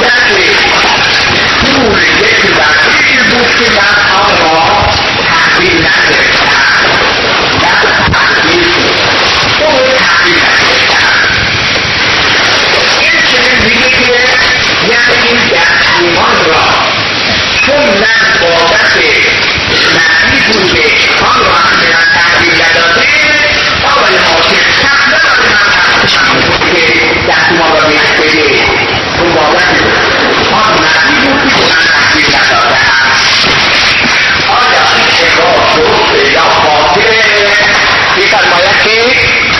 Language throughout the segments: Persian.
که پول یک وکیل بود که من آن را تحویل نگرفتم و تحویل شد اون تحویل نگرفتم. این چنین میگه که یعنی این دستومان را چون من بابت معنی بوده آن را هم به من تحویل نداده آقای حاکم سخت نداره من تحویل بود که دستومان را بده اون بابت آن معنی بوده که من تحویل نداده هم. آیا این اقرار درسته یا باطله؟ می‌فرماید که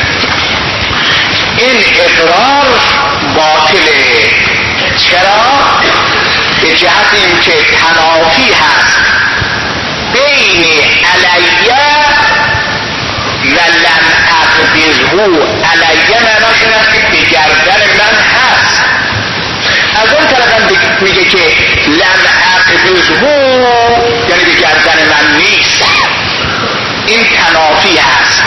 این اقرار باطله. چرا؟ به جهت این که تنافی هست بین علیه و لم اقبضه. علیه معناش این است که به گردن من هست، از اون طرف هم میگه که لم اقبضه یعنی به گردن من نیست. این تنافی هست.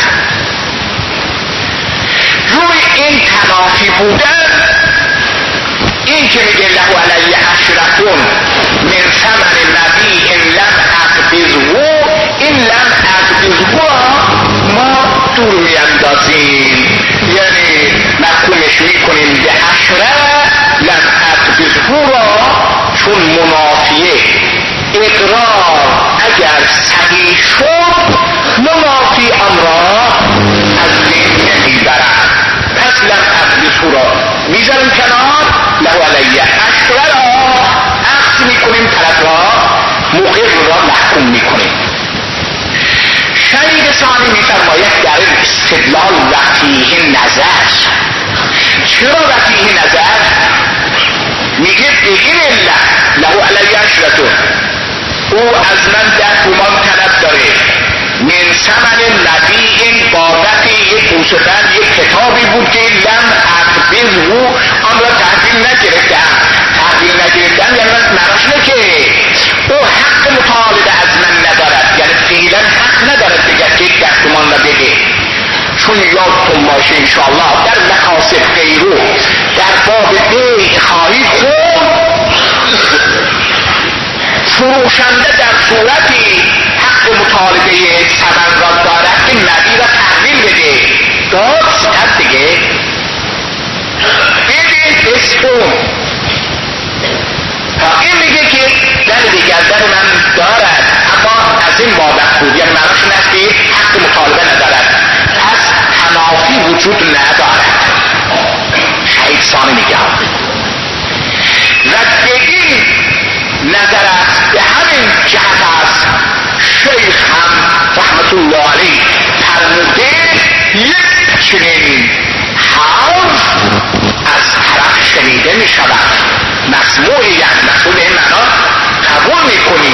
روی این تنافی بودن این که میگه له علیه عشرة من ثمن نبی ان لم اقبضه، این لم اقبضه ما دور میاندازیم، یعنی مفهومش میکنیم به عشره لم اقبضه را، چون منافیه اقرار اگر صحیح شد منافی آن را از بین نمیبرد. پس لم اقبضه را میذاریم کنار، له علیه عشره را اخذ میکنیم، طرف را مقر را محکوم میکنیم. شهید ثانی میفرماید در استدلال وفیه نظر. چرا وفیه نظر؟ میگه به این علت له علیه عشرة، او از من 10 تومان طلب داره، من ثمن نبی بابت یک موسفن یک کتابی بود که لم اقبضه آن را تحویل نگرفتم. تحویل نگرفتم یعنی معناش اینه که او حق مطالبه از من ندارد، یعنی فعلا حق ندارد بگه که 10 تومان را بده. چون یادتون باشه انشاءالله در مقاصد غیرو در باب بیع خواهید خود فروشنده در صورتی حق مطالبه ثمن را دارد که نبی را تحویل بده. درست هست دیگه، بده بسکن. این میگه که در گردن من دارد اما از این بابت بود، یعنی معناش این است که حق مطالبه ندارد، پس تنافی وجود ندارد. شهید ثانی میگه و به این نظر است، به همین جهت است شیخ هم رحمت الله علیه فرموده یک چنین حرف از طرف شنیده می شود مسموع، یعنی مسموع به این معنا قبول می کنیم.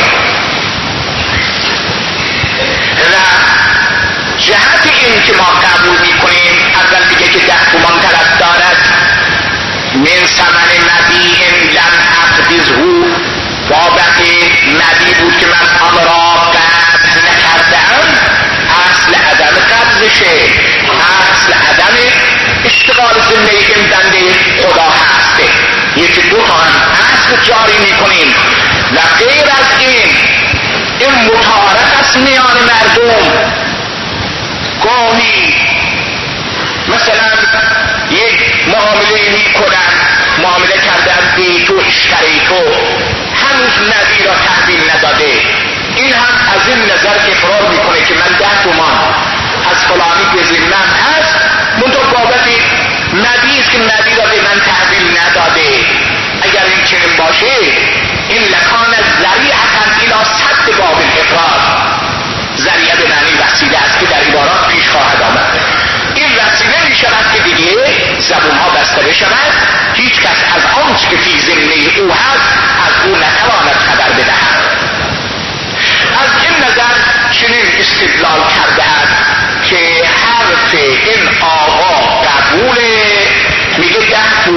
و جهت این که ما قبول می کنیم اول دیگه که 10 تومان طلب دارد، من ثمن نبی لم اقبضه بابت نبی بود که من آن را قبض نکردم، اصل عدم قبضشه، اصل عدم اشتغال ذمه این بنده خدا هست. یکی دو تا هم اصل جاری میکنیم و غیر از این متعارف است میان مردم. گاهی مثلا یک معامله میکنن، معامله کردن بیتو اشتریتو، هنوز نبی را تحویل نداده، این هم از این نظر اقرار میکنه که من 10 تومان از فلانی به ذمم هست، منطقه بابت نبی است که نبی را به من تحویل نداده. اگر این چنین باشه این لکان ذریعتا الی سد باب الاقرار، ذریعه به معنی وسیله است که در عبارات پیش خواهد آمد. این وسیله می شود که دیگه زبون ها بسته بشود، هیچ کس از آنچه که فی ذمه او هست از او نتواند خبر بدهد. از این نظر چنین استدلال کرده است که حرف این آقا قبوله، میگه 10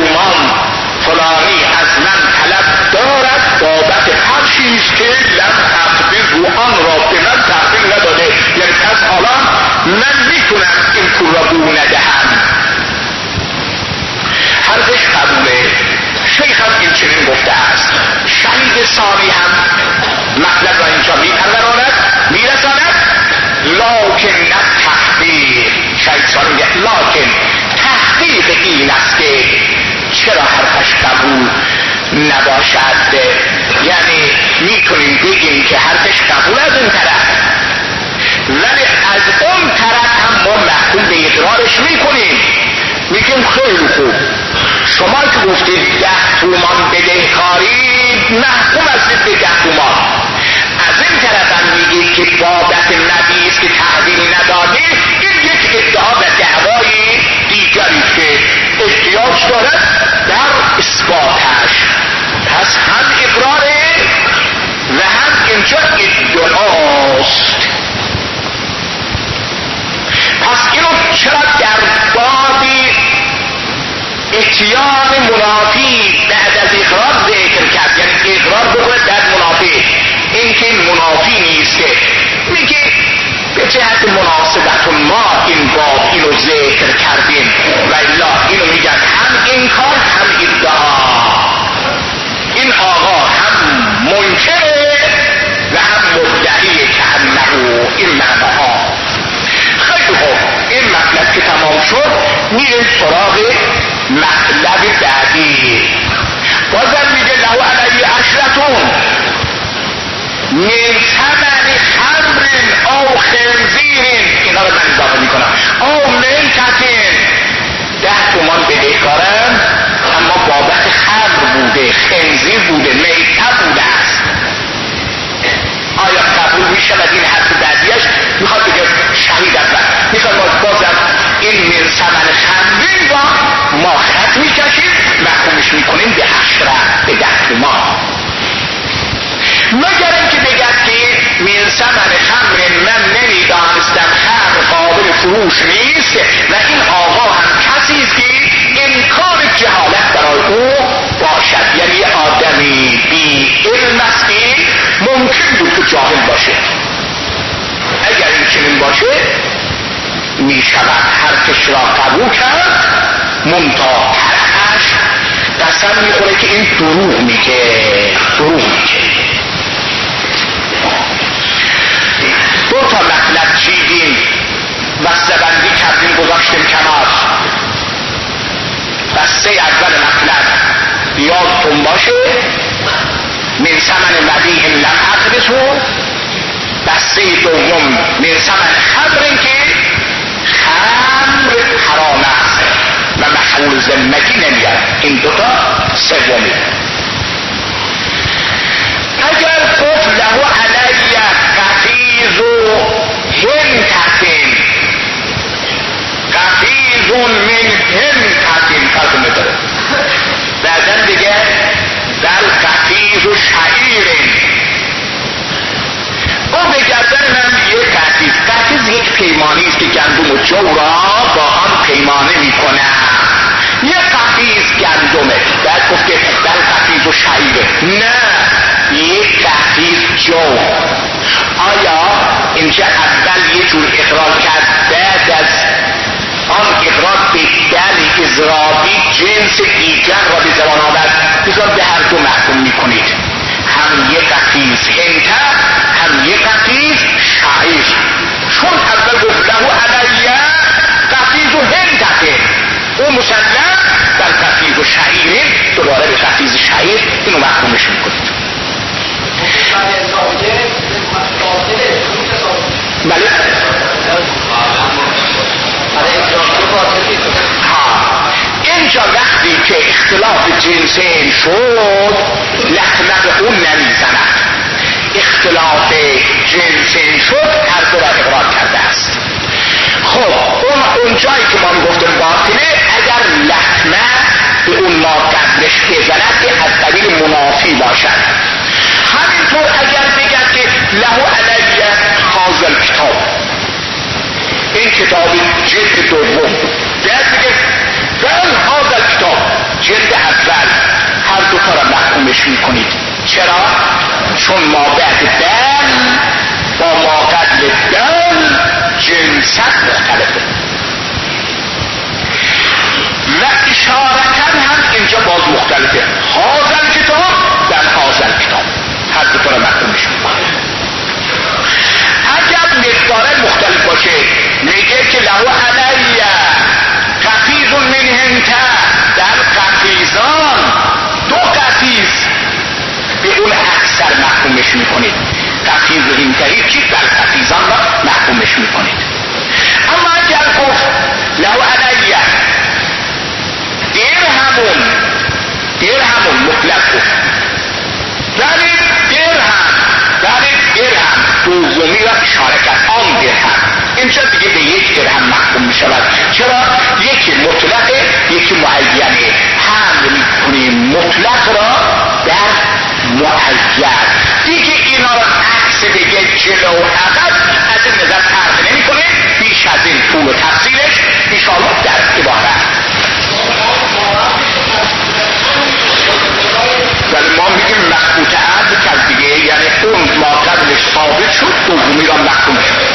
گفته است. شهید ثانی هم مطلب را اینجا میرساند. لکن تحقیق، شهید ثانی میگه لکن تحقیق این است که چرا حرفش قبول نباشد. یعنی میتونیم بگیم که حرفش قبول از اون طرف، ولی از اون طرف هم ما محکوم به اقرارش میکنیم. میگیم خیلی خوب، شما که گفتید 10 تومان بدهکاری، محکوم هستید به 10 تومان. از این طرف هم میگید که بابت نبی است که تحویل ندادی، این یک ادعا و دعوای دیگری که احتیاج دارد در اثباتش. پس هم اقراره و هم اینجا ادعاست. پس اینو چرا در باب اتیان منافی بعد از اقرار ذکر کرد؟ یعنی اقرار بکنه در منافی، این که منافی نیست که میگه به جهت مناسبت ما این باب اینو ذکر کردیم و الا اینو میگن هم انکار هم ادعا. این آقا هم منکره و هم مدعیه که انه این معناها. خیلی خوب، این مطلب که تمام شد میریم سراغ مطلب بعدی. بازم میگه له علی عشرتون من ثمن خمر او خنزیر، اینا رو من اضافه میکنم، او میتتن 10 تومان بدهکارم اما بابت خمر بوده، خنزیر بوده، میته بوده است. آیا قبول میشه؟ و این حرف بعدیش میخواد بگه شهید اول میخواد بازم این من ثمن خمرین با ما خط میکشیم، محکومش میکنیم به 10 به 10 تومان، مگر اینکه بگد که من ثمن خمر من نمیدانستم خمر قابل فروش نیست و این آقا هم کسی است که امکان جهالت برای او باشد. یعنی آدمی بی علم است که ممکن بود که جاهل باشه. اگر این چنین باشه میشود حرفش را قبول کرد، منتها طرفش قسم میخوره که این دروغ میگه. دو تا مطلب چیدیم بسته‌بندی کردیم گذاشتیم کنار. بسته اول مطلب یادتون باشه من ثمن مبیح لم اقبضه. بسته دوم من ثمن خمر که خمر حرام است و مشغول ذمتی نمیاد. این دوتا سومی. اگر گفت له علی قفیز و هنتتن، قفیز من هنتتن فرق میداره. بعدن دیگه در قفیز و شعیرن، او بگردن هم یک قفیز یک پیمانی است که گندم و جو را با هم پیمانه میکنه. یک قفیز گندمه، بعد گفت که در قفیز و شعیره، نه یک قفیز جو. آیا اینجا اول یه جور اقرار کرد، بعد از آن اقرار به دل اضرابی جنس دیگر را به زبان آورد؟ بذار به هر دو محکوم میکنید، هم یک قفیز هنته هم یک قفیز شعیر. چون اول گفت له علیه قفیز و هنته، او مسلم در قفیز و شعیر، دوباره به قفیز شعیر اینو محکومش میکنید. بله اینجا وقتی که اختلاف جنسین شد لحمق اون نمیزند. اختلاف جنسین شد هر دو را اقرار کرده است. خب اون جایی که ما گفتیم باطله، اگر لحمه به اون ما قبلش بزند که از قبیل منافی باشد. همینطور اگر بگد که له علیه هذا الکتاب، این کتاب جلد دوم، بعد بگه بل هذا الکتاب جلد اول، هر دو تا را محکومش میکنید. چرا؟ چون ما بعد بل با ما قبل بل جنست مختلفه و اشارتا هم اینجا باز مختلفه. هذا الکتاب میکنید. اما اگر گفت له علیه درهمون مطلق گفت ولی درهم دومی را اشاره کرد، آن درهم اینجا دیگه به یک درهم محکوم می شود. چرا؟ یکی مطلقه یکی معینه، حمل می کنیم مطلق را در معین. دیگه اینا را عکس بگه جلو و عقب از این نظر فرق نمی کنه. بیش از این طول و تفصیلش انشاءالله در عبارت. ولی ما میگیم مخبوط عرض کرد دیگه، یعنی اون ما قبلش ثابت شد دومی را محکوم شد.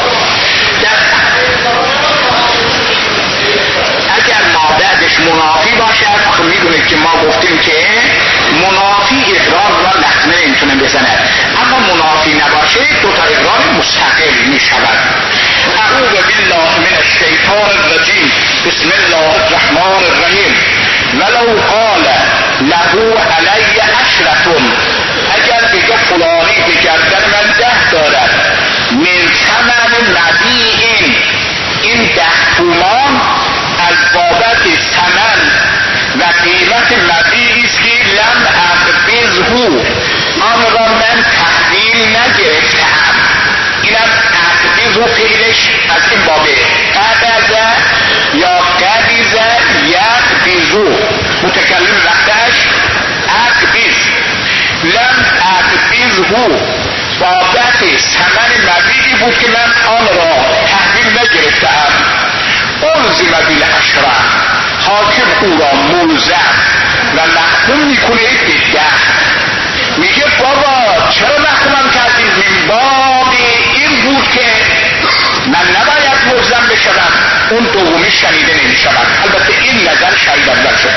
اگر ما بعدش منافی باشد، آخه میدونید که ما گفتیم که منافی اقرار را لطمه نمیتونه بزنه، اما منافی نباشه دوتا اقرار مستقل میشود. اعوذ بالله من الشیطان الرجیم، بسم الله الرحمن الرحیم. ولو قال له علی عشرة، اگر بگه فلانی به گردن من 10 دارد، من ثمن مبیع، این 10 تومان از بابت ثمن و قیمت مبیعی است که لم اقبضه، آن را من تحویل نگرفتم. اینم اقبضه فعلش از این بابه قبض یا قبض یقبضه، متکلم رفتش اقبض. لم اقبضه بابت ثمن مبیعی بود که من آن را تحویل نگرفتم. الزم بالعشرة، حاکم او را ملزم و محکوم میکنه به 10. میگه بابا چرا محکومم کردید؟ من باب این بود که من نباید ملزم بشدم، اون دومی شنیده نمیشود. البته این نظر شهید اول شد.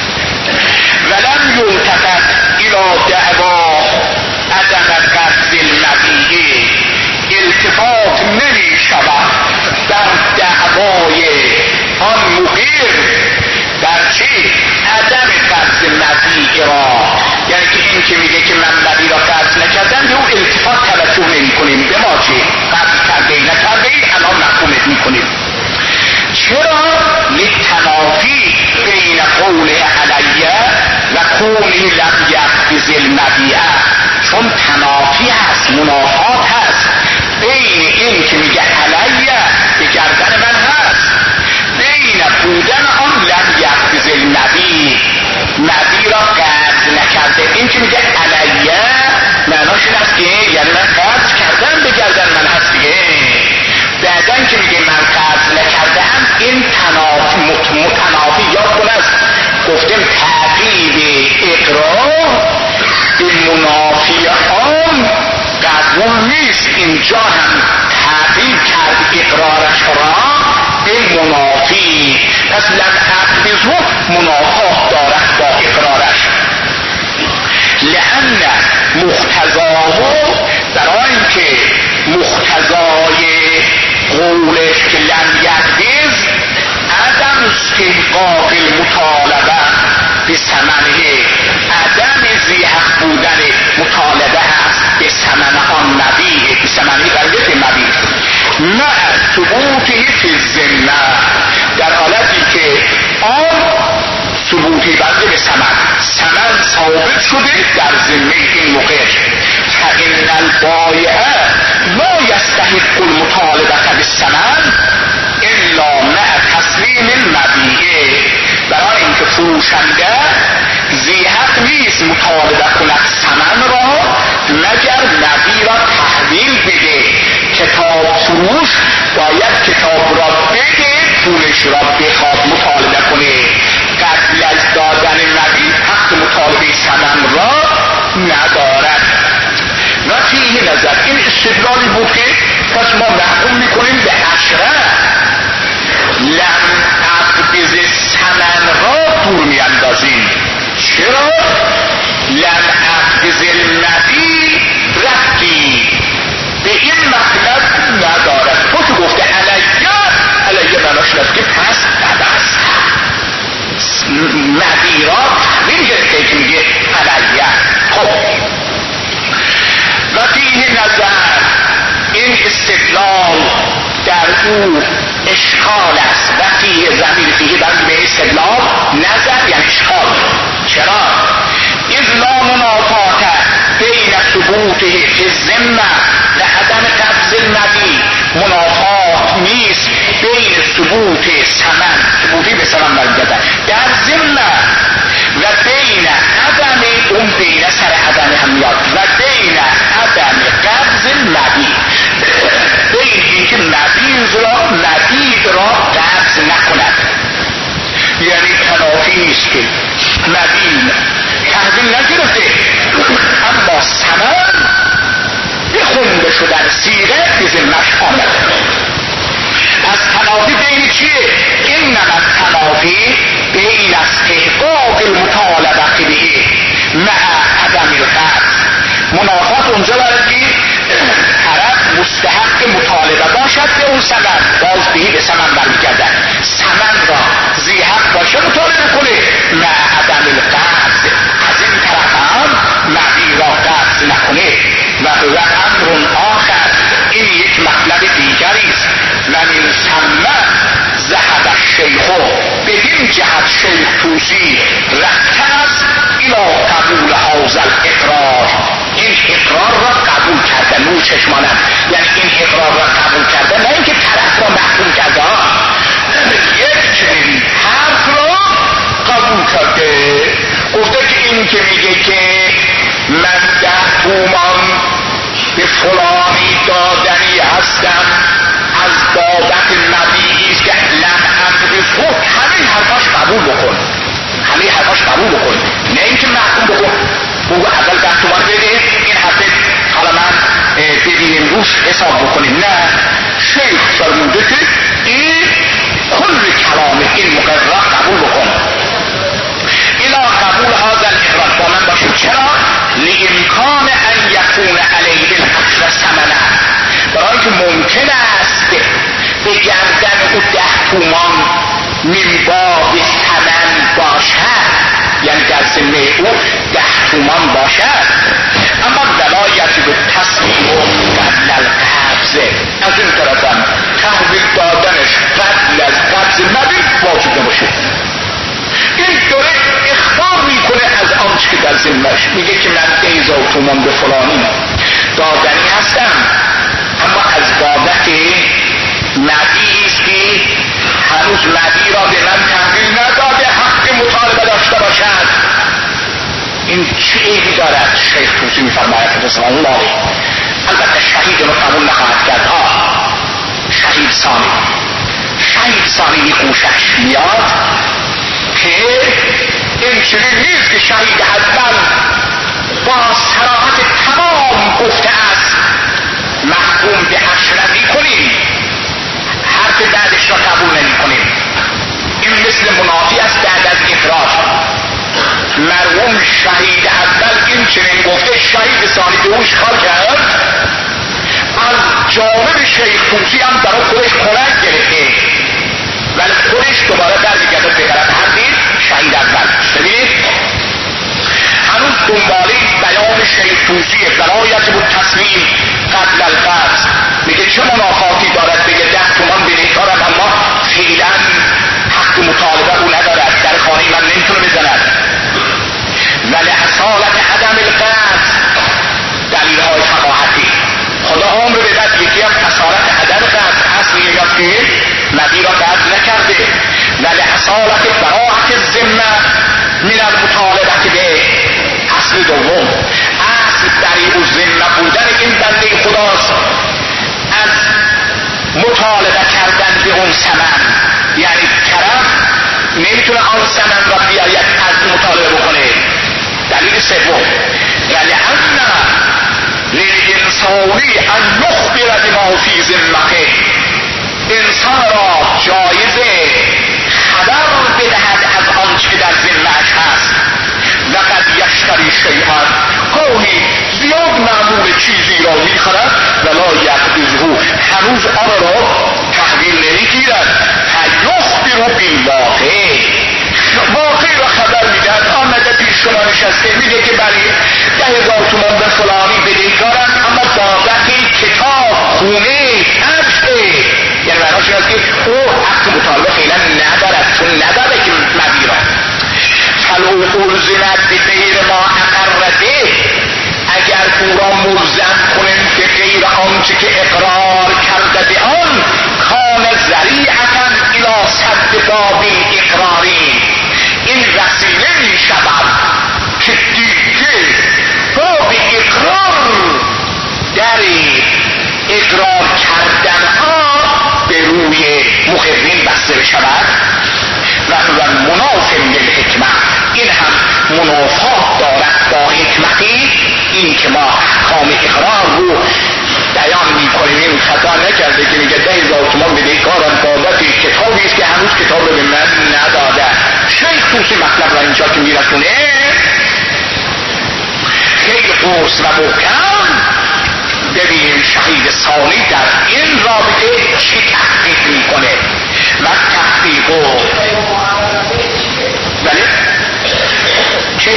ولم یلتفت الی دعوا عدم قبض المبیع، التفات نمیشود در دعوای آن مقیر در چی؟ عدم قبض مبیع را، یعنی که این که میگه که من مبیع را قبض نکردم به اون التفات توجه نمی کنیم. به ما چی؟ قبض کرده ای نکرده ای الان محکومت میکنیم. چرا؟ لتنافی بین قول علیه و کونه لم یقبض المبیع، چون تنافی هست، منافات هست بین این که میگه علیه به گردن من هست، بین بودن آن لم یقبض المبیع، مبیع را قبض نکرده. این که میگه علیه معناش این است که یعنی من قبض کردم به گردن من هست دیگه. بعدن که میگه من قبض نکردم، این متنافی یاد کن است. گفتیم تعقیب اقرار به منافی آن قبول نیست. اینجا هم تعقیب کرد اقرارش را به منافی، پس لم اقبضه منافات دارد با اقرارش. لأن مقتضاه، برای اینکه مقتضای قولش که لم یقبض عدم استحقاق المطالبه به ثمنه، عدم ذی‌حق بودن مطالبه هست به ثمن آن مبیع، به ثمنه برگت مبیع مع ثبوته فی الذمه، در حالتی که آن ثبوتی برده به ثمن ثابت شده در ذمه این مقر. فإن البایع لا یستحق المطالبه بالثمن الا مع تسلیم المبیع، برای اینکه فروشنده ذی‌حق نیست مطالبه کند ثمن را مگر مبیع را تحویل بده. کتاب فروش باید کتاب را بده، پولش را بخواد مطالبه کنه. قبل از دادن مبیع حق مطالبه ثمن را ندارد. و فیه نظر، این استدلالی بود که پس ما محکوم میکنیم به عشره. لم اقبض ثمن را دور میاندازیم. چرا؟ لم اقبض المبیع ربطی به این مطلب ندارد. تو که گفته علیه مناش است که پس ببست مبیع را تحویل گرفته که میگه علیه. خب و فیه نظر، این استدلال فیه ضمیر فیه برای به استدلال نظر یعنی اشکال. چرا؟ اذ لا منافات بین ثبوته فی الذمه و عدم قبض المبیع. منافات نیست بین ثبوت ثبوتی به ثمن برگردن در ذمه و بین عدم، اون بین سر عدم هم میاد، و بین عدم قبض المبیع، بین اینکه مبیع را قبض نکند. یعنی تنافی نیست که مبیع تحویل نگرفته اما ثمن بخونده شدن سیغه به ذمه‌اش آمد. از تنافی بین چیه؟ اینما التنافی بین استحقاق المطالبه به مع عدم القبض. منافات اونجا برای که طرف مستحق مطالبه باشد به اون ثمن، بازدهی به ثمن برمیگردد، ثمن را ذی حق باشه مطالبه کنه مع عدم القبض، از این طرف هم مبیع را قبض نکنه. و امر آخر، این یک مطلب دیگری است. و من ثم ذهب الشیخ، بدین جهت شیخ طوسی رفته است الی قبول هذا الاقرار، این اقرار را قبول کرده. نور چشمانم یعنی این اقرار را قبول کرده، نه اینکه طرف را محکوم کرده، یک چنین حرف را قبول کرده. گفته که این که میگه که من 10 تومان به فلانی دادنی هستم از بابت مبیعی است که لم اقبضه، همین حرفاش قبول بکن، همین حرفاش قبول بکن، نه اینکه محکوم بکن. بگو اول 10 تومان بده، این حرف حالا من ببینیم روش حساب بکنیم. نه، شیخ فرموده که این کل کلام این مقرر قبول بکن. الا قبول هذا الاقرار با من باشید. چرا؟ لامکان ان یکون علیه الاجر ثمنا، برای که ممکن است به گردن او 10 تومان من باب ثمن باشد، یعنی در ذمه او 10 تومان باشد، اما ولا یجب التسلیم قبل القبض، از این طرف هم تحویل دادنش قبل از قبض مبیع واجب نباشه. این داره اخبار میکنه از آنچه که در ذمه‌اش، میگه که من 1000 تومان به فلانی دادنی هستم، اما از بابت مبیعی است که هنوز مبیع را به من تحویل نداده، حق مطالبه داشته باشد. این چه عیبی دارد؟ شیخ طوسی میفرماید رضوان الله علیه. البته شهید رو قبول نخواهد کرد. شهید ثانی گوشش میاد که این چنین نیست که شهید اول با صراحت تمام گفته است محکوم به اشرفی کنیم، حرف بعدش را قبول نمی کنیم. این مثل منافی است بعد از اقرار. مرحوم شهید اول این چنین گفته، شهید ثانی به او اشکال کرد، از جانب شیخ طوسی هم برای خودش کلنگ گرفته، ولی خودش دوباره برمیگرده به طرف حرفی شهید اول. ببینید هنوز دنباله بیان شیخ طوسی ولایت بود تسلیم قبل القبض. میگه چه منافاتی دارد بگه 10 تومان بدهکارم اما فعلا حق مطالبه او ندارد، در خانه من نمیتونه بزند. ولی اصالت عدم القبض دلیل های فقاهتی خدا عمر بدد، یکی هم اصالت عدم قبض اصلی یا که مبیع را قبض نکرده، ولی اصالت براحت ذمه من المطالبه به اصل دوم، اصل دریع و ذمه بودن این بنده خداست از مطالبه کردن به اون ثمن، یعنی طرف نمیتونه آن ثمن را بیاید از مطالبه بکنه. دلیل سوم، ولی للانسانی ان یخبر بما فی ذمته، انسان را جایزه خبر بدهد از آنچه در ذمه‌اش هست. لقد یشتری شیئا، گاهی زیاد معمول چیزی را میخرد ولا یقبضه، هنوز آن را تحویل نمیگیرد. فیخبر بالواقع، واقع را خبر میدهد. آمده پیش شما نشسته میگه که بله 10,000 تومان به فلانی بدهکارم، اما بابت کتاب خونه فرشه یعنی معناش این است که او حق مطالبه فعلا ندارد، چون نداره که مبی را. فلو الزمت بغیر ما اقرده، اگر او را ملزم کنیم به غیر آنچه که اقرار کرده به آن، کان ذریعة الی سد باب اقراری، این وسیله می شود که دیگه باب اقرار در اقرار کردن ها به روی مقررین بسته بشود و مناف للحکمت، این هم منافات دارد با حکمتی. این که ما احکام اقرار رو بیان میکنیم، این خطا نکرده که میگه 10,000 تومان بده کارم بابت کتابی است که هنوز کتاب رو به من نداده. شیخ توسی مطلب را اینجا که میرسونه خیلی قرص و محکم. ببینیم شهید ثانی در این رابطه چی تحقیق میکنه و تحقیقو بله چی؟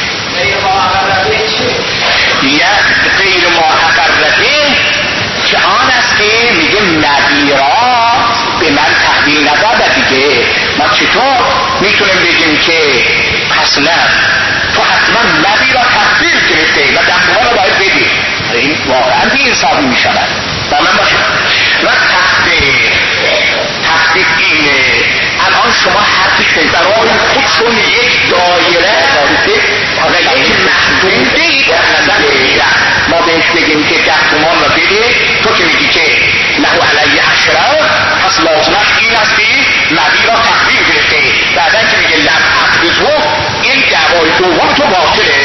یا غیر محقرته که آن است که میگه نبی را به من تحویل نداده دیگه. ما چطور میتونیم بگیم که پس نه تو حتما نبی را تحویل گرفته و دمها را باید بدی؟ این واقعا بی انصافی میشود. با من باشه و تحقیق اینه. الان شما حرفی که برای خودشون یک دایره دارید حالا یک محدودهی در نظر بگیرن، ما بهش بگیم که 10 تومان را بده، تو که میگی که له علیه 10، پس لازمش این است که نبی را تحویل گرفته. بعدا که میگه لم اقبضه، این دعوای دوم تو باطله.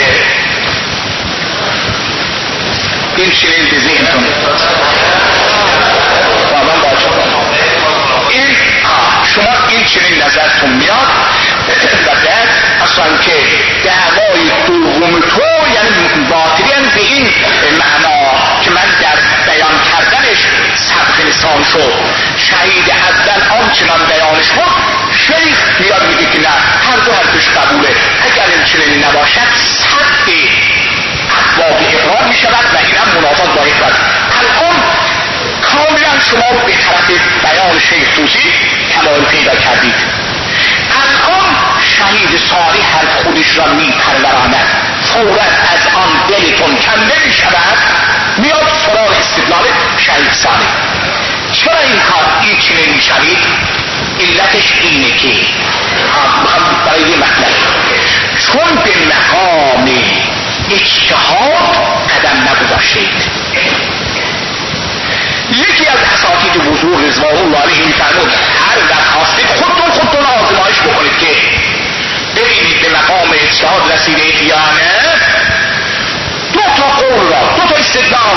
این چنین به ذهنتون بابا باشه این شما این چنین نظرتون میاد و بعد اصلا که دعوای دوم تو یعنی باطلین به این معنا که من در بیان کردنش سبق لسان شد، شهید اول آنچنان بیانش بود. شیخ میاد میگه که نه هر دو حرفش قبوله. اگر این چنین نباشد سبق باب اقرار می شود و این هم منافات با اقرار. الان کاملا شما به طرف بیان شیخ توسی تمام پیدا کردید. الان شهید ثانی هر خودش را می پروراند، فورا از آن دلتون کم نمی شود، میاد سراغ استدلال شهید ثانی. چرا این کار این چنین می شوید؟ علتش اینه که برای یه مطلب چون به مقام اجتهاد قدم نگذاشتید. یکی از اساتید بزرگ رضوان الله علیه میفرمود هر وقت خواستید خودتون آزمایش بکنید که ببینید به مقام اجتهاد رسیدید یا نه. 2 تا قول را 2 تا استدلال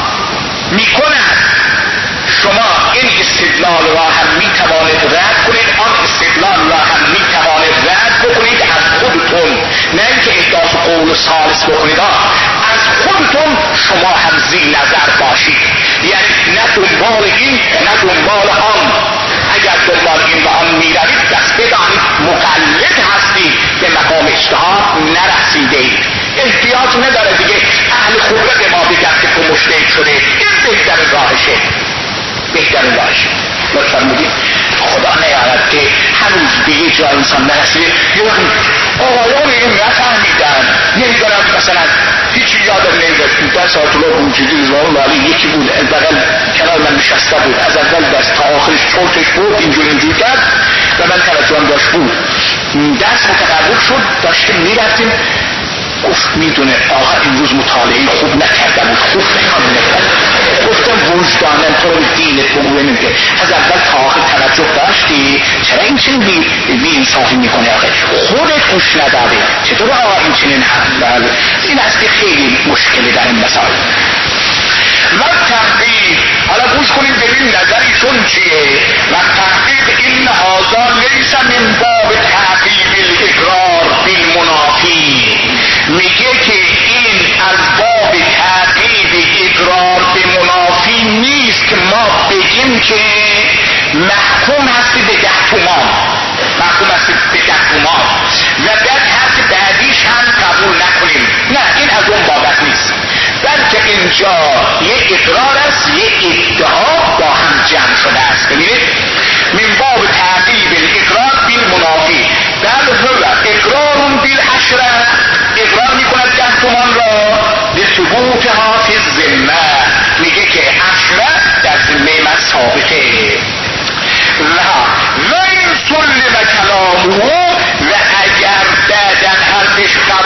میکند، شما این استدلال را هم میتوانید رد کنید، آن استدلال را هم میتوانید رد بکنید از خودتون، نه اینکه احداث قول ثالث بکنید، از خودتون شما هم زی نظر باشید. یعنی نه دنبال این نه دنبال آن. اگر دنبال این و آن میروید دست بدانید مقلد هستید، به مقام اجتهاد نرسیدید. احتیاج نداره دیگه اهل خبره به ما بگرد که تو مجتهد شده. این بهترین راهشه، بهترین راهشه. لطفا بگید خدا نیارد که هنوز به یه جا انسان نرسیده. یعنی آقایان این نفهمیدن، نمیدونم مثلا هیچی یادم نمیدد در ساعت الله بوجودی رضوان الله علیه یکی بود بغل کنار من نشسته بود، از اول دست تا آخرش چرتش بود اینجور کرد و من توجهم داشت بود. درس متقرب شد، داشتیم میرفتیم، گفت میدونه آقا امروز مطالعه خوب نکرده بود، خوب نکان نکرد. گفتم وجدانم تو رو دینت بگویم که از اول تا آخر توجه داشتی، چرا این چنین بی انصافی میکنه؟ آقا خودت گوش نداده، چطور آقا این چنین حمل؟ این است که خیلی مشکلی در این مسائل. و تحقیق، حالا گوش کنید ببین نظریشون چیه. و تحقیق این هازا لیس من باب تحقیق الاقرار بالمنافی، میگه که این از باب تحقیق اقرار به منافی نیست که ما بگیم که محکوم هستی به 10 تومان، محکوم هستی به 10 تومان و بعد حرف بعدیش هم قبول نکنیم. نه، این از اون بابت نیست، بلکه اینجا یک اقرار است، یک ادعا با هم جمع شده است.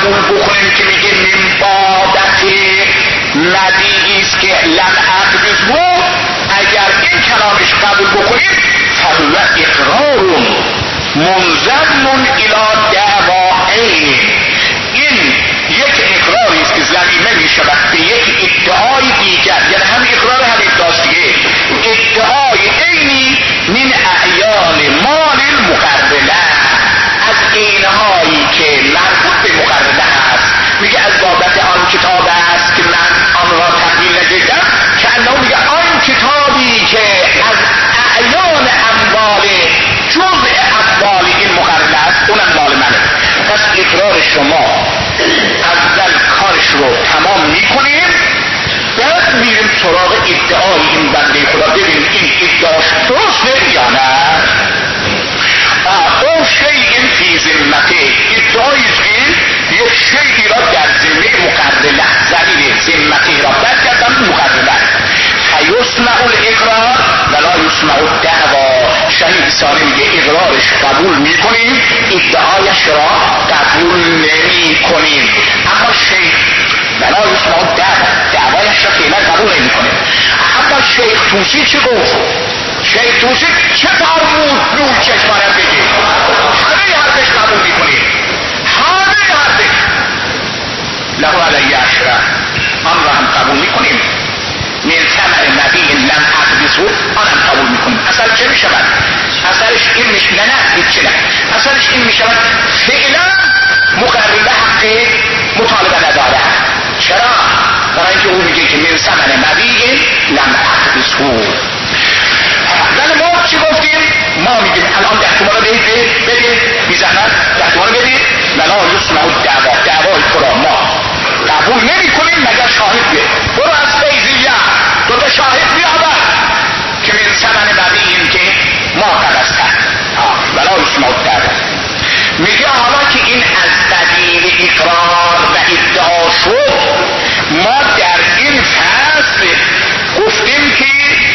قبول بکنیم که میگه من بابت مدیعی است که لم اقبضه، اگر این کلامش قبول بکنیم فهو اقرار منضم الی دعوی، این یک اقراری است که ضمیمه میشود به یک ادعای دیگر، یعنی هم اقرار هم ادعاست دیگه، ادعای عینی من اعیان مال المقربه، از عینهایی که مربوط به مقربه است. میگه از بابت آن کتاب است که من آن را تحویل نگیردم، که انه میگه آن کتابی که از اعیان اموال جزء اموال این مقربه است اونم مال منه. پس اقرار شما اول کارش رو تمام میکنیم، بعد میریم سراغ ادعای این بنده خدا، ببینیم این ادعاش درسته یا نه. او شیء فی ذمته، ادعایی است که یک شیعی را در ذمه مقربه ضمیر ذمته را برگردن مقربه، فیسمع الاقرار ولا یسمع الدعوا. شهید ثانی میگه اقرارش قبول میکنیم، ادعایش را قبول نمیکنیم، اما شیخ ولا یسمع الدعوا، دعوایش را فعلا قبول نمیکنیم. اما شیخ توسی چه گفت؟ شیخ توسی چه فرمود؟ نور چشمانم بگه همه حرفش قبول میکنیم، همه حرفش له علیه عشره، آن را هم قبول میکنیم. من ثمر نبی لم اقبضه، آن هم قبول میکنیم. اصل چه میشود؟ اصلش این میشه، نه هیچ نه، اصلش این میشود فعلا مقربه حق مطالبه نداره. چرا؟ برای اینکه او میگه که من ثمر نبی لم اقبضه. ولی ما چی گفتیم؟ ما میگیم الان دهتومان رو بدید بیزنن، دهتومان رو بدید ولا یسمع الدعوا، دعوای تو را ما قبول نمی کنیم مگر شاهد بیه. برو از فیضیه دوتا شاهد بیابد که من ثمن نبییم که ما قبضتن ولا یسمع الدعوا. میگه حالا که این از دلیل اقرار و ادعا شد، ما در این فصل گفتیم که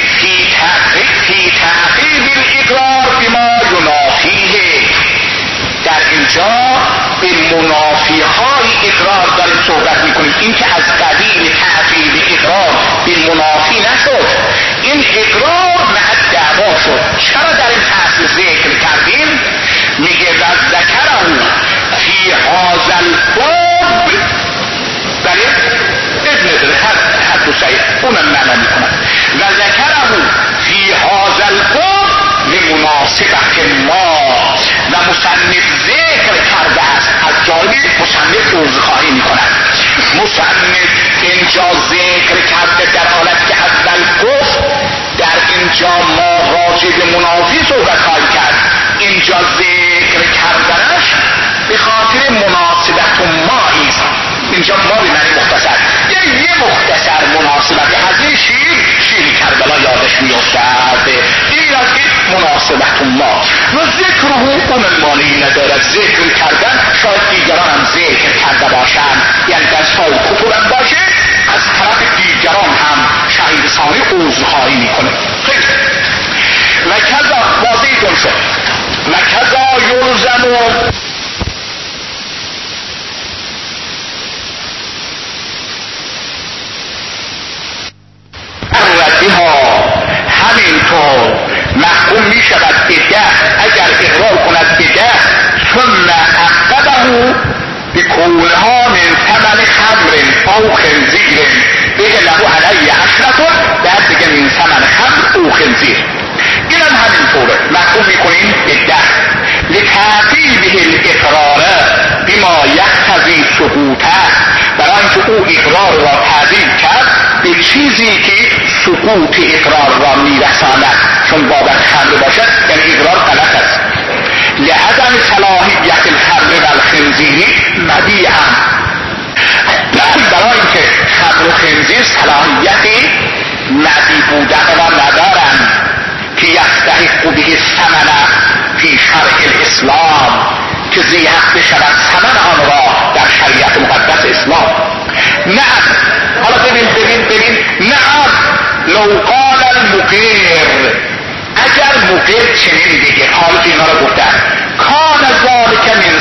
فی تعقیب الاقرار بما ینافیه، در اینجا به منافی های اقرار داریم صحبت میکنیم. این که از قبیل تعقیب اقرار به منافی نشد، این اقرار مع دعوا شد. چرا در این فصل ذکر کردیم؟ میگه و ذکره فی هذا الباب، بله ابن داره حد و صحیح اونم معنا میکنم، و ذکره فی هذا الباب لمناسبت ما، و مصنف ذکر کرده است، از جانب مصنف عذرخواهی میکند. مصنف اینجا ذکر کرده در حالت که اول گفت در اینجا ما راجع به منافی صحبت خواهیم کرد، اینجا ذکر کردنش به خاطر مناسبت ما است. اینجا ما به معنی مختصر، یعنی یه مختصر مناسبت از این شیر کربلا یادش میافتد، این از این مناسبت ما و ذکر اون مانی ندارد. ذکر کردن شاید دیگران هم ذکر کرده باشند، یعنی در سال کتورم باشه از طرف دیگران هم شهید ثانی عذرخواهی میکنه. خیلی و کذا واضح دون شد و کذا یلزم ردها، همینطور محکوم می شود به ده اگر اقرار کند به ده، ثم عقبه بکونها من ثمن خمر او خنزیر بگه له علیه عشرة، بعد بگه من ثمن خمر او خنزیر. این هم همینطوره محکوم می کنیم به ده لتعقیبه الاقرار بما یقتضی سقوطه، برای اینکه او اقرار را تعبیر کرد به چیزی که سقوط اقرار را میرساند، چون بابت خمر باشد یعنی اقرار غلط است. لعدم صلاحیت الخمر و الخنزیر مبیعا، برای اینکه خمر و خنزیر صلاحیت مبیع بودن را ندارند که یستحق به ثمن فی شرع الاسلام، که زی حق بشود ثمن آن را در شریعت مقدس اسلام. نعم، حالا ببین نعم لو قال المقر، اگر مقر چنین بگه، حالا که اینا را گفتن کان ذالک من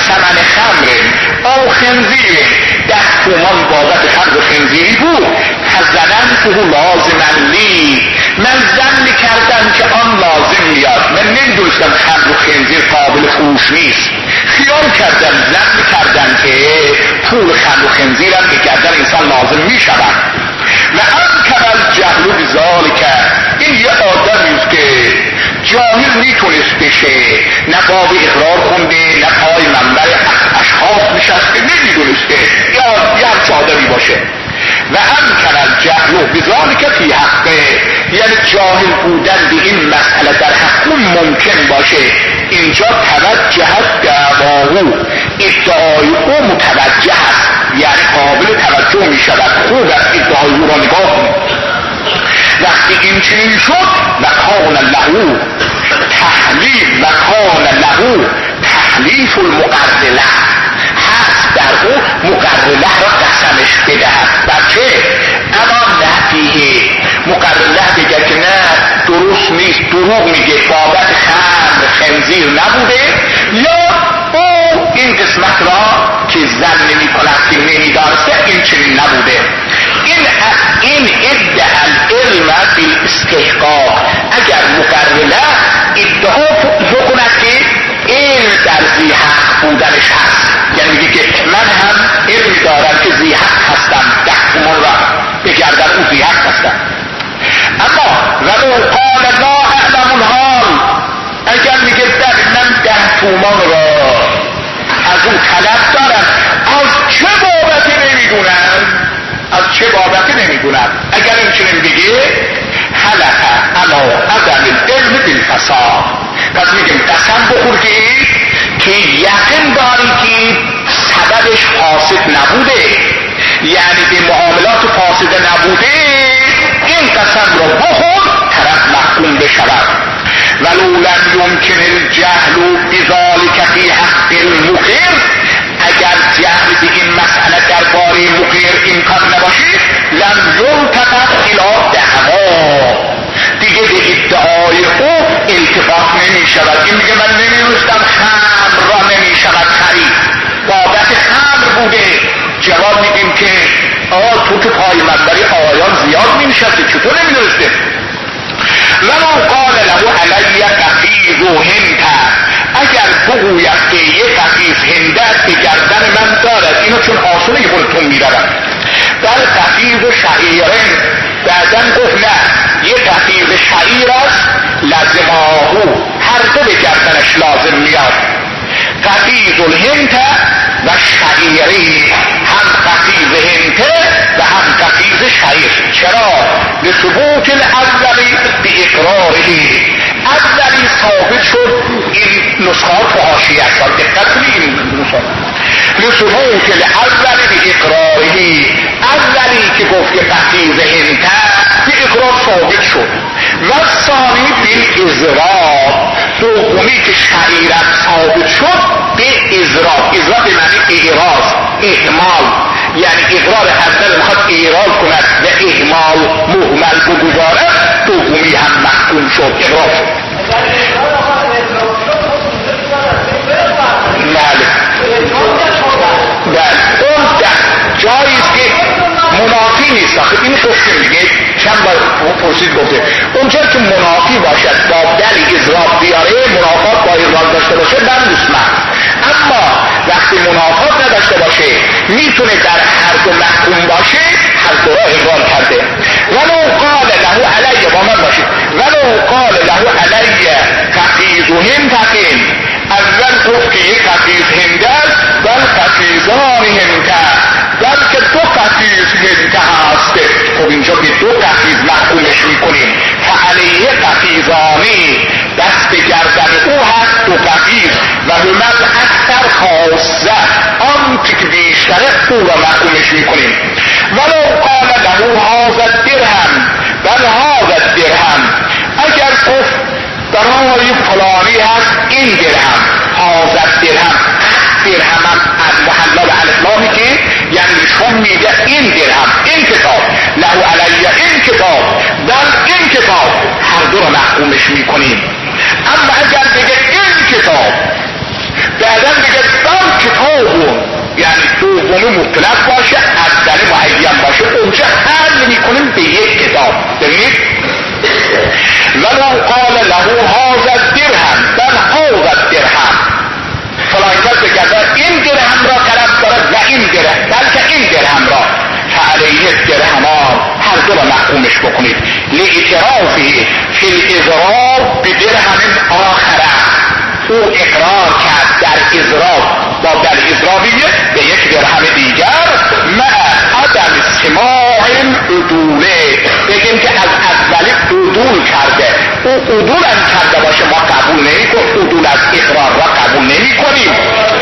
ثمن خمر او خنزیر 10 تومان بابت خمر خنزیری بود فظننته لازما لی، من ظن کردم که آن لازم میاد. من نمیدونستم خمر و خنزیر قابل فروش نیست، خیال کردم ظن کردم که پول خمر و خنزیرم به گردن انسان لازم میشود. و انکر الجهل بذالک، این یه آدمیست که جاهل میتونست بشه، نه باب اقرار خونده نه پای منبر اشخاص نشسته، نمیدونسته یا همچه آدمی باشه. و انکر الجهل بذالک فی حقه، یعنی جاهل بودن به این مسئله در حق ممکن باشه. اینجا توجهت دعواهو، ادعای او متوجه است، یعنی قابل توجه می شود. خوب است ادعای او را نگاه کنید. وقتی این چنین شد و کان له تحلیف، و کان له تحلیف المقرله، هست در او مقرله را قسمش بدهد. بچه اما نفیه مقرله بگه که نه درست نیست، دروغ میگه، بابت خمر خنزیر نبوده، یا او این قسمت را که زن نمی کند که نمیدانسته این چنین نبوده. این ادعا العلم بالاستحقاق، اگر مقرله ادعا بکند که علم در ذی حق بودنش هست، یعنی میگه که من هم علم دارم که ذی حق هستم، 10 تومان را بگردن او ذی حق هستم. اما ولو قال لا اعلم الحال، اگر میگه من 10 تومان را از اون طلب دارم، از چه بابتی نمیدونم، از چه بابتی نمیدونم، اگر این چنین بگه حلف علی عدم العلم بالفساد، پس میگم قسم بخور که یقین داری که سببش فاسد نبوده، یعنی به معاملات فاسده نبوده، این قسم را بخور طرف محکوم بشود. ولو لم یمکن الجهل بذلک فی حق المقر، اگر جهل به این مسئله درباره مقر امکان نباشه، لم یلتفت الی دعوا، دیگه به ادعای او التفات نمی شود. این میگه من نمیدونستم خمر را نمی شود خرید، بابت خمر بوده. جواب میدیم که تو که پای منبری آیان زیاد می نشسته، چطور نمیدونسته؟ ولو قال له علی قفیز و هنده، اگر بگوید که یه قفیز هنده به گردن من دارد، اینو چون آسونه که بلتون میدارم، در قفیز و شعیرین، بعدن گفت نه یه قفیز شعیر است، لازماهو، هر دو به گردنش لازم میاد. قفیز الهنده و شعیری، هم قفیز هنده و هم قفیز شعیر. چرا؟ لثبوت الاولی به اقراره، اولی ثابت شد. این نسخات و حاشیه است، دقت کنید این نسخات. لثبوت الاولی به اقراره، اولی که گفت که قفیز هنده به اقرار ثابت شد. و ثانی بالازراب، دومی که شعیرت ثابت شد به ازراب. ازراب به معنی اعراض، اهمال، یعنی اقرار اول میخواد اعراض کند و اهمال مهمل بگذارد، دومی هم محکوم شد، اقرار شد. بله اون جاییست که منافی نیست. آخه این گفتیم دیگه چند بار پرسید گفته اونجا که منافی باشد با دل اضراب بیاره، منافات با اضراب داشته باشه دستمند، اما وقتی منافات نداشته باشه میتونه در هر دو محکوم باشه، هر دو را اقرار کرده. ولو قال له علی، با من باشید، ولو قال له علی قفیز و هندتین، اول گفت که یک قفیز هنده است، بل قفیزان هنده، بلکه دو قفیز هنده هست. خب اینجا به دو قفیز محکومش میکنیم، فعلیه قفیزانی، دست به گردن او هست دو قفیز، و همت اکثر خاصه، آن که بیشتره او را محکومش میکنیم. ولو قال له هذا الدرهم، بل هذا الدرهم، اگر گفت برای فلانی هست این درهم، هذا الدرهم، درهم هم محلا به الفلامی که یعنی نشون میده این درهم، این کتاب، له علیه این کتاب، بل این کتاب، هر دو رو محکومش میکنیم. اما اگر بگه این کتاب بعدم دیگه دم کتابون، یعنی دومی مطلق باشه، اولی معین باشه، اونجا حل میکنیم به یک کتاب. ببینید ولو قال له هذا الدرهم، بل هذا الدرهم، فلان کس بگه این درهم را طلب دارد و این درهم، بلکه این درهم را، فعلیه الدرهمان، هر دو را محکومش بکنید. لاعترافه فی الاضراب بدرهم آخره، او اقرار کرد در اضراب با در اضرابیه به یک درهم دیگر، مع عدم سماع عدوله، بگیم که از اولی عدول کرده، او عدول هم کرده باشه ما قبول نمی کنیم، عدول از اقرار را قبول نمی کنیم.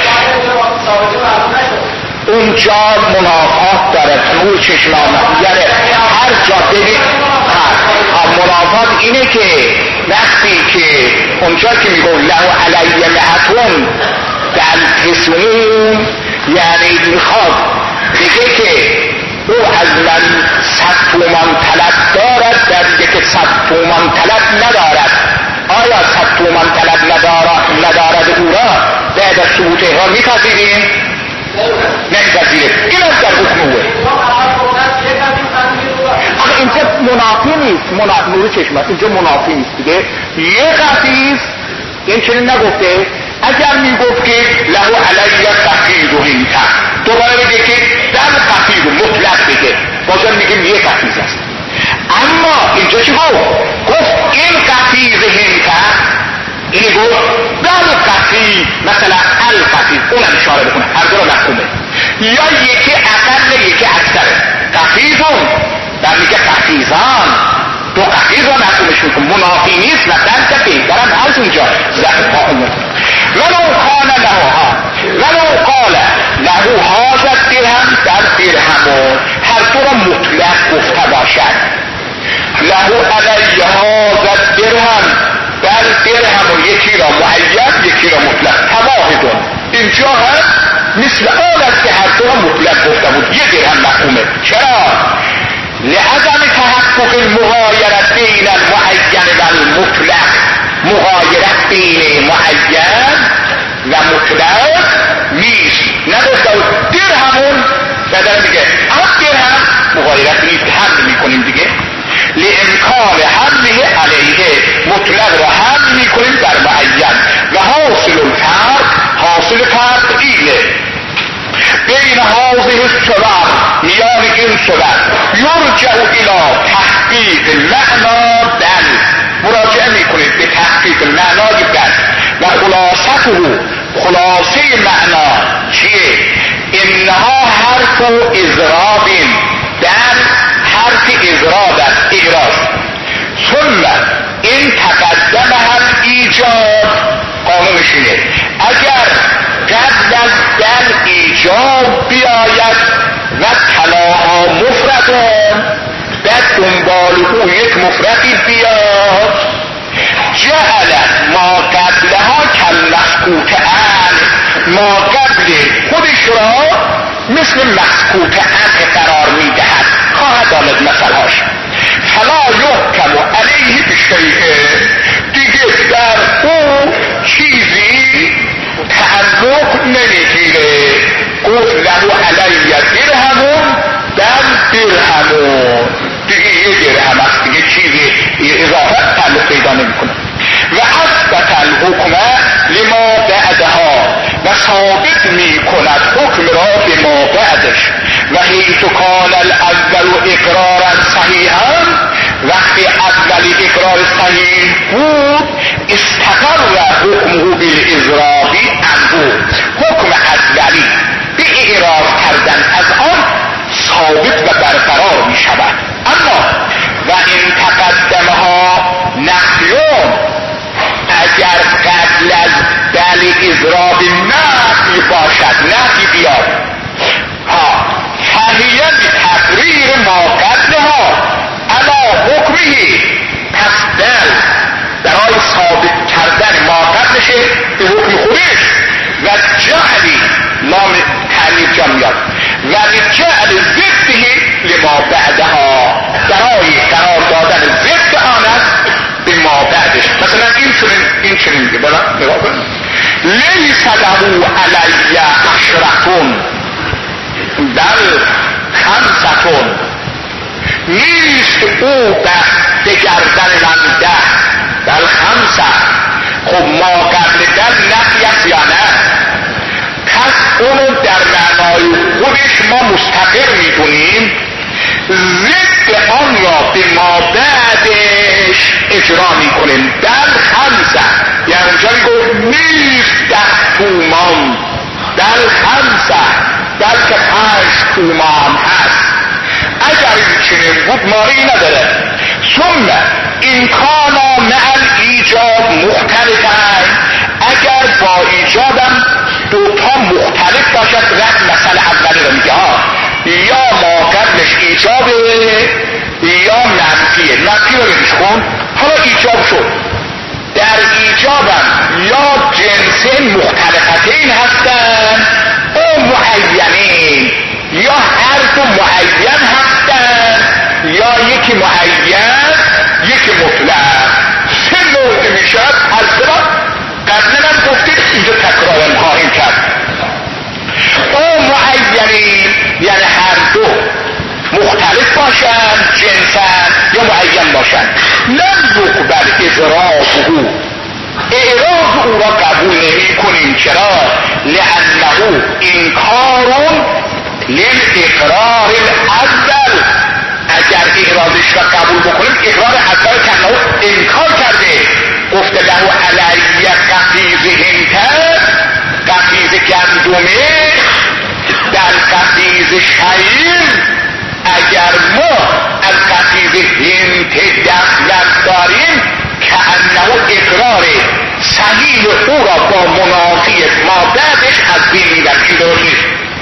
اونجا منافات داره، نور چشمان، یعنی هر جا ببین منافات اینه که وقتی که اونجا که میگو له علیه مئتون در قسمون، یعنی میخواد دیگه که او از من 100 تومان طلب دارد، در دیگه که 100 تومان طلب ندارد. آیا 100 تومان طلب ندارد او را بعد از ثبوت اقرار میپذیریم؟ نمیپذیریم. این از در حکموه. آخه اینجا منافی نیست، نور چشمت اینجا منافی نیست دیگه. یک حفیظ این چنین نگفته، اگر میگفت که له علیه قفیز و هنکه، دوباره میگه که در قفیز مطلق بگه، بازم میگیم یک حفیظ است. اما اینجا چی گفت این قفیز هنکه، این گفت در قفیز، مثلا القفیز، اونم اشاره بکنه، هر دو را محکومه، یا یکی اقل یکی اکثره. قفیزون در میگه قفیزان، دو قفیز را محکومش میکن، منافی نیست و بلکه بهترم هست اونجا ولو قال له هذا الدرهم، در درهمون هر دو را مطلق گفته باشد، له علیه هذا الدرهم، در درهم یکی را معین یکی را مطلق، تواهدون اینجا هست مثل آن است که هر دو را مطلق گفته بود، یک درهم محکومه. چرا؟ لعدم تحقق المغایرت بین المعین و المطلق، مغایرت بین معین و مطلق نیست. نگفته درهمون بدن میگه اما درهم مغایرت نیست، حمل میکنیم دیگه، لامکان حمله علیه، مطلق را حمل میکنیم در معین. و حاصل فرق اینه بین هذه الصور، میان این صور یرجع الى تحقیق المعنا بل، مراجعه میکنید به تحقیق معنای بل. و خلاصه معنا چیه؟ انها حرف اضراب، بل حرف اضراب است، اعراض. ثم این تقدم هم ایجاب، قانونش اینه اگر قبل از در ایجاب بیاید و طلاها مفردون، بعد دنبال او یک مفردی بیاد، جعل ما قبلها کالمسکوت عن، ما قبل خودش را مثل مسکوت عن قرار میدهد، خواهد آمد مثلهاش. فلا یحکم علیه بشیء، دیگه در او چیزی تعلق نمیگیره. گفت له علیه درهمون، در درهمون دیگه یه درهم است، دیگه چیزی اضافه تعلق پیدا نمیکنه. و اثبت الحکم لما بعدها، و ثابت میکند حکم را به ما بعدش. و حیث کان الاول اقرارا صحیحا، وقتی اول اقرار صحیح بود، استقر حکمه بالاضرابی عنه، حکم اولی به اعراض کردن از آن ثابت و برقرار می شود. اما و این تقدمها نفیون، اگر قبل از بل اضراب نفی باشد، نفی بیاد، فهیه تقریر ما قبلها علا حکمه، پس بل برای ثابت کردن ما قبلشه به حکم خودش، و جعلی لام تعلیل جا میاد، و جعل ضده لما بعدها، برای قرار دادن ضد آن است به ما بعدش. مثلا این چنین میگه، بالا نگاه کنید، لیس له علی عشرتون بل خمستون، نیست او به گردن من 10 بل خمسه. خب ما قبل دل نفی است یا نه؟ پس اونو در معنای خودش ما مستقر میدونیم، ضد آن را به ما بعدش اجرا میکنیم. بل خمسه یعنی اونجا میگو نیست 10 تومان، بل خمسه بلکه 5 تومان هست. اگر این چنین بود ماری نداره. ثم این کانا مع ایجاب مختلفن، اگر با ایجابم دوتا مختلف باشد، رد مسئله اولی رو میگه یا ما قبلش ایجابه یا منفیه. منفی رو ریش کن. حالا ایجاب شد، در ایجابم یا جنسین مختلفتین هستن او معینین، یا هر دو معین هستن یا یکی معین یکی مطلق. 3 نوع میشد. از زمان قبلا هم گفتید اینجا تکرار خواهیم کرد. او معینین یعنی هر دو مختلف باشن جنسن یا معین باشن. لم یقبل اعراضه، اعراض او را قبول نمی کنیم. چرا؟ لانه انکار للاقرار الاول. اگر اعراضش را قبول بکنیم، اقرار اول کنه انکار کرده. گفته له علی قفیز هنتر، قفیز گندمه در قفیز شعیر. اگر ما از قفیز هنت دست داریم که انه اقرار صحیح او را با منافی ما بعدش از بین میبریم.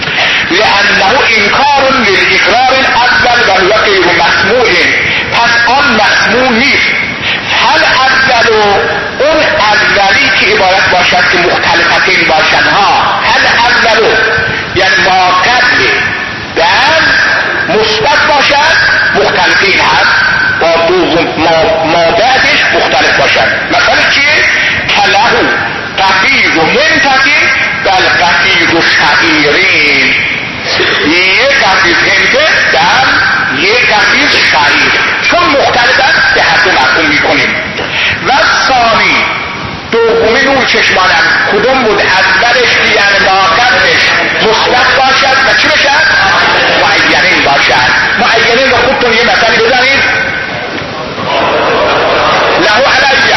لانه انکار للاقرار الاول و هو غیر مسموع، پس آن مسموع نیست. هل اول اون اولی که عبارت باشد که مختلفتین باشد هل اول یعنی ما قبل در مثبت باشد مختلفین هست، با دوم ما بعدش مختلف باشد. مثلا چیه؟ کله قفیز و هنتتین بل قفیز و شعیرین. یک قفیز هنته در یک قفیز شعیر، چون مختلفت به هر دو مفهوم میکنیم. و ثانی دومی نور چشمانم کدوم بود؟ اولش که یعنی ما قبلش مثبت باشد و چی باشد؟ معینین باشد. معینین رو خودتون یه مثالی بزنید. له علیه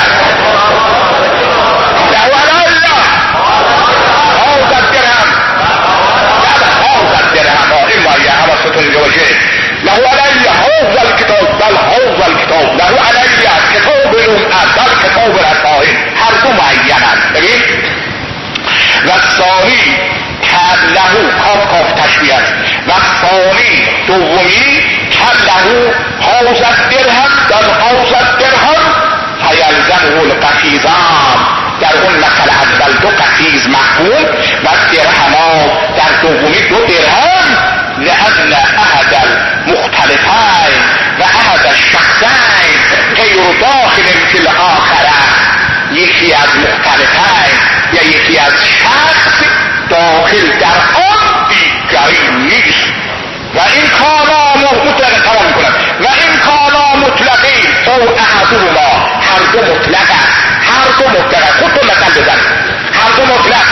له علی حوض الکتاب بل حوض الکتاب له علی کتاب بل کتاب رسائل. هر دو معینند. ببین و ثانی کله کاف تشبیه است. و ثانی دومی کله حوض الدرهم بل حوض الدرهم فیلزمه القفیزان. در اون مثل اول 2 قفیز مفهوم و درهما در دومی 2 درهم. لأن احد المختلفين و احد الشخصين غیر داخل فی الاخره. یکی از مختلفین یا یکی از شخص داخل در آن دیگری نیست. و این کانا مطلق تمام کنند و این کانا مطلقی او احدهما، هر دو مطلق است. هر دو مطلق. خودتون مثل بزنید. هر دو مطلق.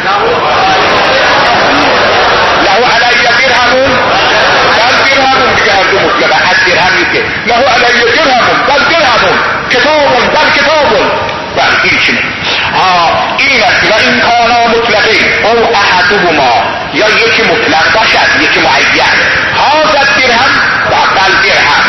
له علی درهمون بل درهمون دیگه هر دو مطلقه. از درهم نیست. له علی درهمون بل درهمون کتابون بل کتابون بل این چنه. این است. و این کانا مطلقی او احدهما، یا یکی مطلق باشد یکی معین. هذا درهم و بل درهم.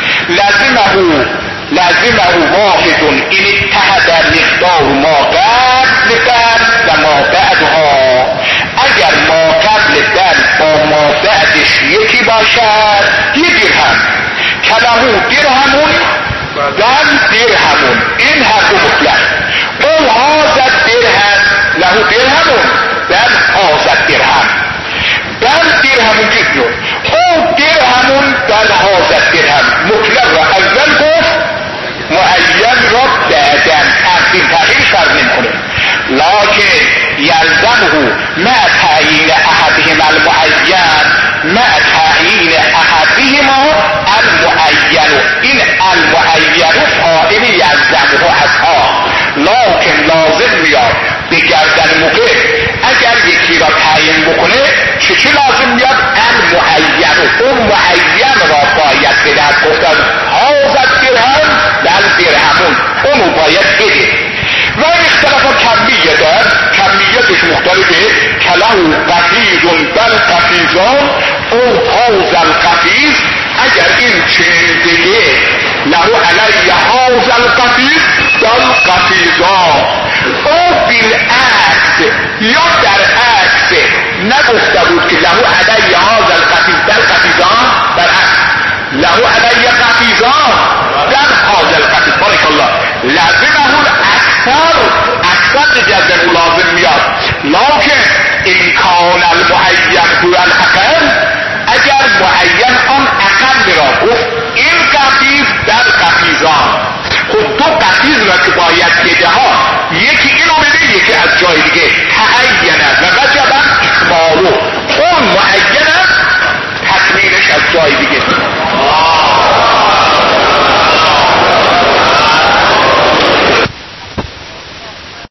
لازمه واحد این اتحد مقدار ما قبل در و ما بعدها. اگر ما قبل در با ما بعدش یکی باشد یه درهم. کله درهمون بل درهمون. این هر دو مطلق. او هذا درهم له درهمون بل هذا درهم. بل درهمون جدو او درهمون بل هذا درهم. مطلق را اول گفت، معین را بعدن. تغییر فرق نمی کنه. لکن یلزمه مع تعیین احدهما المعین مع تعیین احدهما المعین. این المعین فاعل یلزمه هست، لکن لازم میاد به گردن موقع اگر یکی را تعیین بکنه چه لازم میاد؟ المعین، اون معین را باید به دست گفتن هازد درهم در درهمون، اونو باید بده. و اختلاف کمیه دار، کمیتش مختلفه. کلو قفیزون بل قفیزان او هازل قفیز، اگر این چنین دیگه لهو علی هازل قفیز بل قفیزان او بالعکس یا در عکس نگفته بود که لهو علی هازل قفیز بل قفیزان، برعکس لهو علی قفیزان در هازل قفیز. بارک الله. لازمه اکثر جزم لازم میاد، لکن این کان المعین هو الاقل، اگر معین آن اقل را گفت این قفیز در قفیزان، خود دو قفیز را که باید بده ها، یکی اینو بده یکی از جای دیگه،